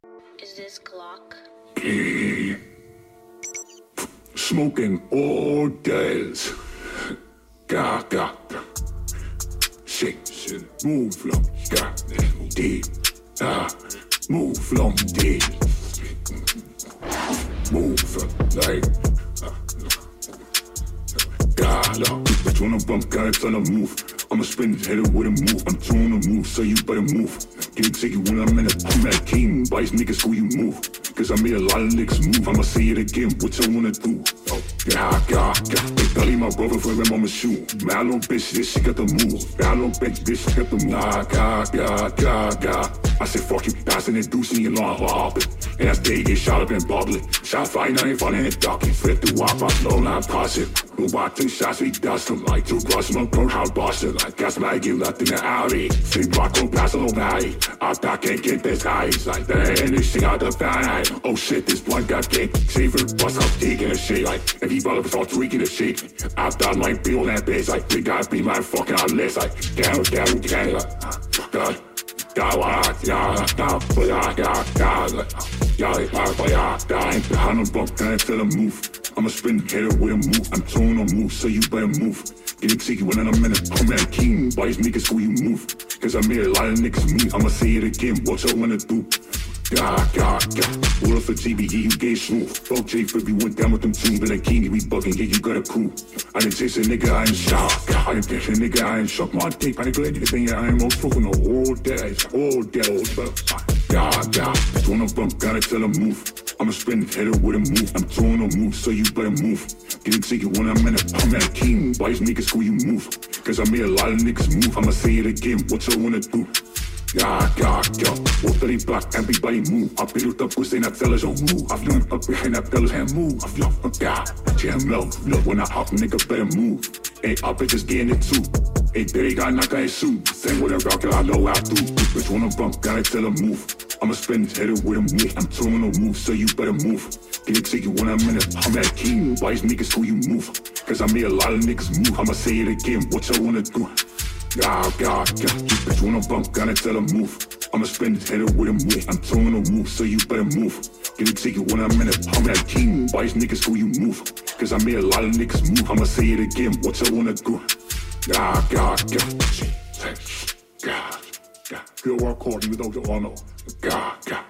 Is this Glock? Smoking all days. Ga. Shake, move long, ga, deep. Move long, deep. Move like. Gala, bitch wanna bump, gotta tell her move. I'ma spin his head with a move. I'm trying to move, so you better move. Getting sick when I'm at king. By his niggas, who you move? Cause I made a lot of niggas move. I'ma say it again, what you wanna do? Oh, ga. They belly my brother for him, I'ma shoot. My little bitch, this shit got the move. My little bitch, this shit got the move. Ga. I said, fuck you, passing and deucing your long hopping. And that's day get shot up and bubbling. Shot fire, I ain't falling and ducking. Flip the wop, I slow, now pass it. Robot 2 shots, we dust them like 2 brush, my pro how busted. Like gas mag, you left in the alley. See, block, go pass a little valley. I can't get this high. It's like that, and this shit out the fan. Oh shit, this one got kicked. Saver, bust out, taking a shit. Like, if he brother start tweaking a shit. I thought might be on that bitch. Like, we gotta be my fucking on list. Like, down. I'ma spin head with a move. I'm throwing on move, so you better move. Getting sicky when I'm in I'm at king. By his niggas, who you move? Cause I made a lot of niggas move. I'ma say it again, what you wanna do? Ga. What if for GBE, you get smooth? Fuck J for we went down with them tunes, but like king, we bugging, yeah, you got a crew. I didn't chase a nigga, I ain't shock. I didn't chase a nigga, I ain't shock. My tape, I didn't glad you think I ain't most spoken all day. Ga. Wanna bump, gotta tell her move. I'ma spin head with a move. I'm throwing on move, so you better move. Getting sicky when I'm at king. By his niggas, who you move? Cause I made a lot of niggas move. I'ma say it again, what you wanna do? Ga. What the block, everybody move. I built up, pussy, not tell us don't move. I've learned up behind that fellas hand move. I've loved a guy, jam low. Look, when I hop, nigga better move. Hey, up, just getting it too. Hey, they got knocked out his suit. Same with a rocker, I know how to. Bitch wanna bump, gotta tell her move. I'ma spin his head with a move. I'm throwing no move, so you better move. Getting sicky when I'm at king. By his niggas, who you move? Cause I made a lot of niggas move. I'ma say it again, what you wanna do? Ga. Bitch wanna bump, gotta tell her move. I'ma spin his head with a move. I'm throwing no move, so you better move. Getting sicky when I'm at king. By his niggas, who you move? Cause I made a lot of niggas move. I'ma say it again, what you wanna do? Ga. Feel what I called you without your honor. Ga.